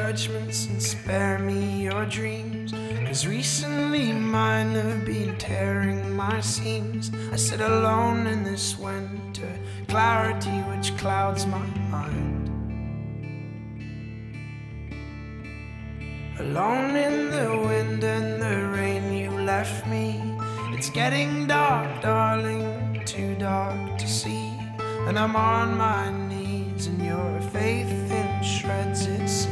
judgments and spare me your dreams. 'Cause recently mine have been tearing my seams. I sit alone in this winter clarity which clouds my mind. Alone in the wind and the rain you left me. It's getting dark, darling, too dark to see. And I'm on my knees and your faith in shreds it seems.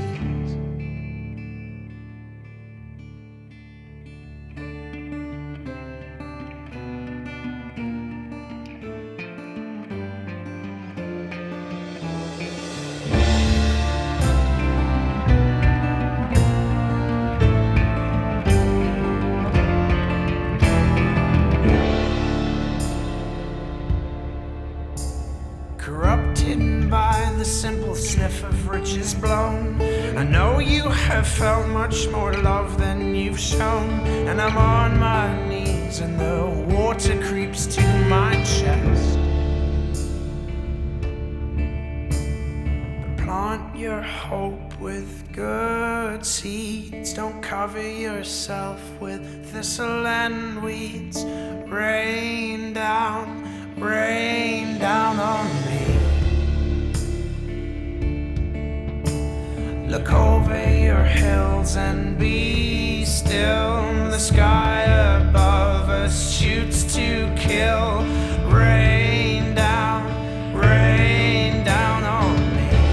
Corrupted by the simple sniff of riches blown. I know you have felt much more love than you've shown. And I'm on my knees and the water creeps to my chest. But plant your hope with good seeds. Don't cover yourself with thistle and weeds. Rain down on me. Look over your hills and be still. The sky above us shoots to kill. Rain down on me.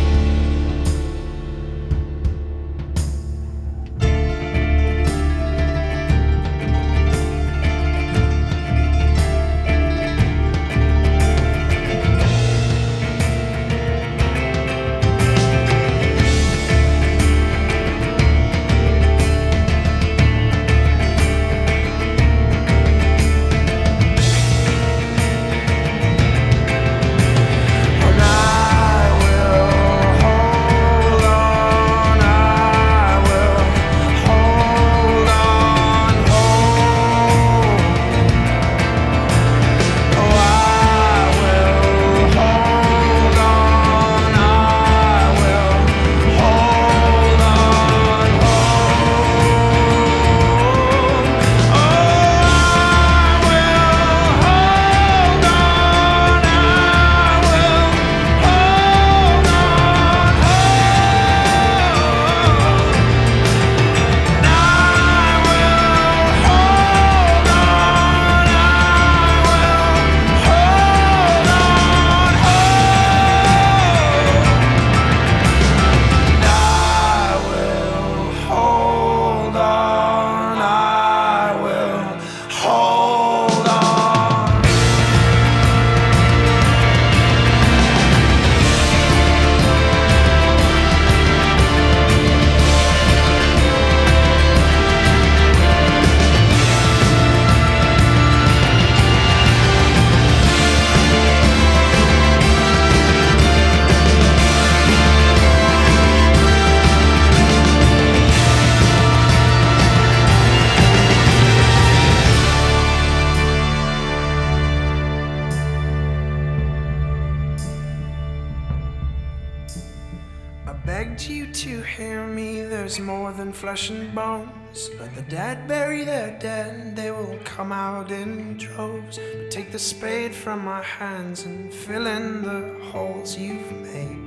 I begged you to hear me, there's more than flesh and bones. Let the dead bury their dead, they will come out in droves. But take the spade from my hands and fill in the holes you've made.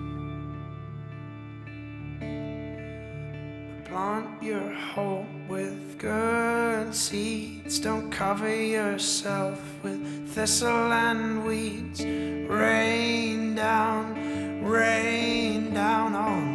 But plant your hope with good seeds. Don't cover yourself with thistle and weeds. Rain down on